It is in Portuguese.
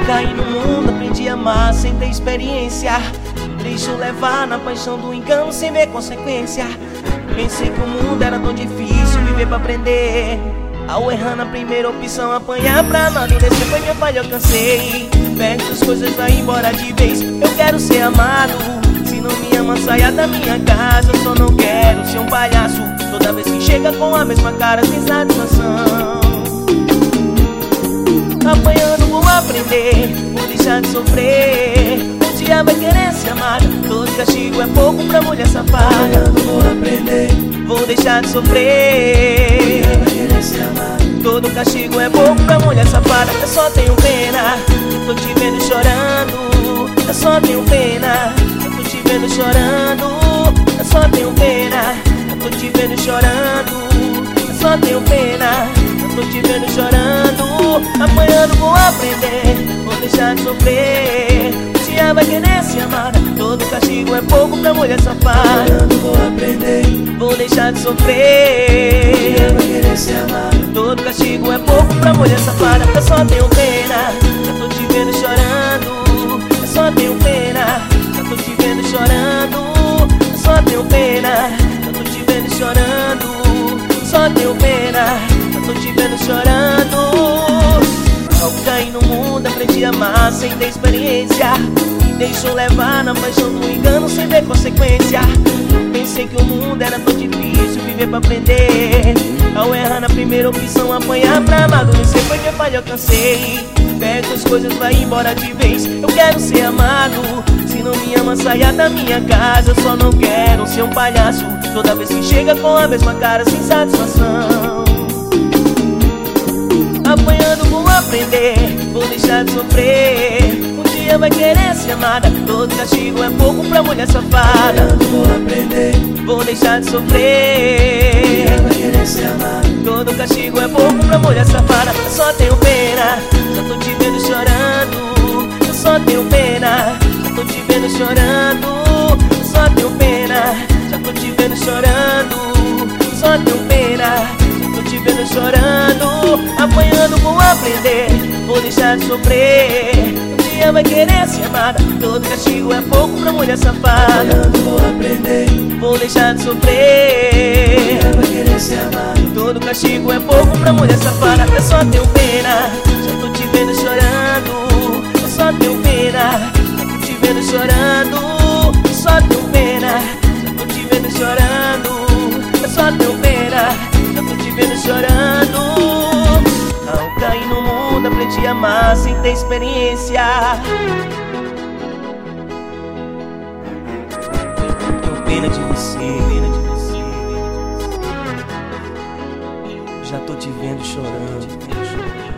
caí no mundo, aprendi a amar sem ter experiência. Deixa eu levar na paixão do engano sem ver consequência. Pensei que o mundo era tão difícil viver pra aprender. Ao errar na primeira opção, apanhar pra amadurecer foi minha falha, eu cansei. Pega suas coisas, vai embora de vez. Eu quero ser amado. Se não me ama, saia da minha casa. Eu só não quero ser um palhaço toda vez que chega com a mesma cara sem satisfação. Apanhando vou aprender, vou deixar de sofrer. Um dia vai querer ser amada. Todo castigo é pouco pra mulher safada. Apanhando vou aprender, vou deixar de sofrer. vai querer ser amado. Todo castigo é pouco pra mulher safada. Eu só tenho pena, tô te vendo chorando. Eu só tenho pena, eu tô te vendo chorando. Eu só tenho pena, eu tô te vendo chorando. Eu só tenho pena, eu tô te vendo chorando. Apanhando vou aprender, vou deixar de sofrer. Um dia vai querer ser amada. Todo castigo é pouco pra mulher safada. Apanhando vou aprender, vou deixar de sofrer. vai querer ser amado. Todo castigo é pouco pra mulher safada. Eu só tenho pena, eu tô te vendo chorando. Eu só tenho pena, eu tô te vendo chorando. Eu só tenho pena, eu tô te vendo chorando. Só tenho pena, eu tô te vendo chorando. Ao cair no mundo aprendi a amar sem ter experiência. Me deixou levar na paixão do engano sem ver consequência. Pensei que o mundo era tão difícil viver pra aprender. Ao errar na primeira opção, apanhar pra amadurecer foi minha falha, eu cansei. Pega as coisas, vai embora de vez. Eu quero ser amado. Se não me ama, saia da minha casa. Eu só não quero ser um palhaço toda vez que chega com a mesma cara sem satisfação. Apanhando vou aprender, vou deixar de sofrer. Um dia vai querer ser amada. Todo castigo é pouco pra mulher safada. Apanhando vou aprender, vou deixar de sofrer. vai querer ser amado. Todo castigo é pouco pra mulher safada. Eu só tenho pena, já tô te vendo chorando. Eu só tenho pena, já tô te vendo chorando. Eu só tenho pena, já tô te vendo chorando. Só tenho pena, já tô te vendo chorando. Apanhando vou aprender, vou deixar de sofrer. Um dia vai querer ser amada. Todo castigo é pouco pra mulher safada. Apanhando vou aprender, vou deixar de sofrer. vai querer ser amado. Todo castigo é pouco pra mulher safada. Eu só tenho pena, já tô te vendo chorando. Eu só tenho pena, já tô te vendo chorando. Eu só tenho pena, já tô te vendo chorando. Eu só tenho pena, já tô te vendo chorando. Ao cair no mundo aprendi a amar sem ter experiência. Tenho pena de você, pena de você. Já tô te vendo chorando.